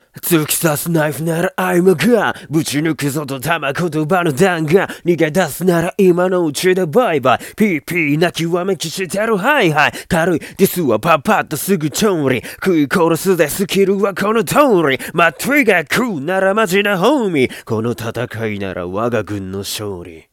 突き刺すナイフなら合間がぶち抜くぞと玉言葉の弾が逃げ出すなら今のうちでバイバイピーピー泣きわめきしてるハイハイ軽いディスはパパッとすぐ調理食い殺すでスキルはこの通りマットリが食うならマジなホーミーこの戦いなら我が軍の勝利